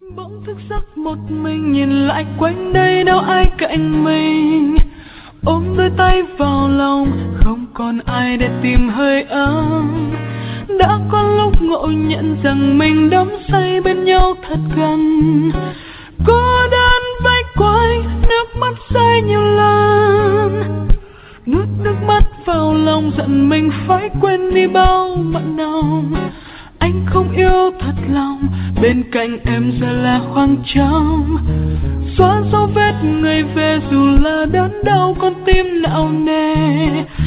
Bỗng thức giấc một mình nhìn lại quanh đây đâu ai cạnh mình, ôm đôi tay vào lòng không còn ai để tìm hơi ấm. Đã có lúc ngộ nhận rằng mình đắm say bên nhau thật gần, cô đơn vây quanh nước mắt rơi nhiều lần. Nuốt nước mắt vào lòng giận mình phải quên đi bao mặn nồng. Anh không yêu thật lòng, bên cạnh em giờ là khoảng trống. Xóa dấu vết người về dù là đớn đau con tim nặng nề.